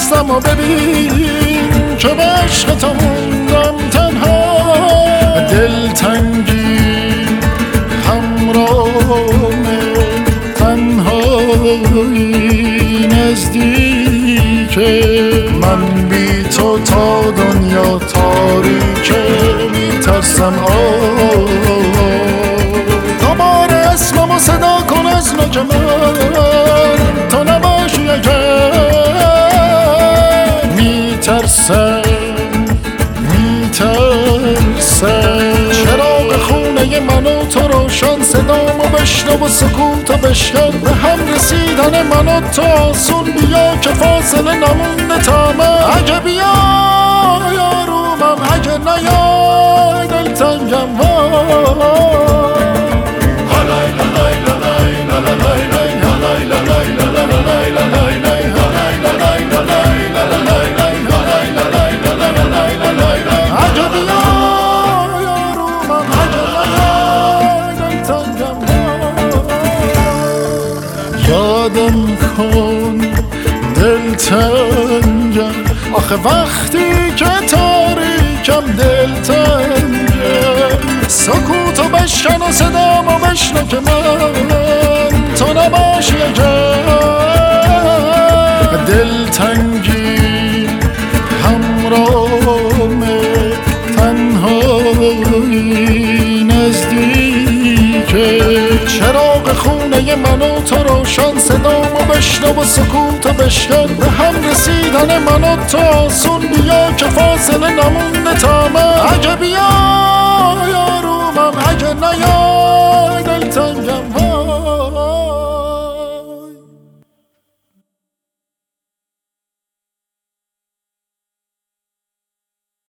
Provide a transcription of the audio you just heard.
هستم و ببین که به عشق تو موندم تنها. دلتنگی همراهمه، تنهایی نزدیکه، من بی تو تا دنیا تاریکه. میترسم دوباره اسممو صدا کن از نوک من، تو نباشی اگر. میترسم چراغ خونه من و تو روشن، صدامو بشنو و سکوتو بشکن. به هم رسیدن من و تو آسون، بیا که فاصله نمونده تا من. اگه بیای آرومم، اگه نیای دلتنگم. یادم کن دلتنگم، آخه وقتی که تاریکم دلتنگم. سکوتو بشکن و صدامو بشنو که من تو نباشی اگر. دلتنگی همراهمه، تنهایی نزدیکه، چراغ خونه من و تو روشن، صدامو بشنو و سکوتو بشکن. به هم رسیدن من و تو آسون، بیا که فاصله نمونده تا من. اگه بیا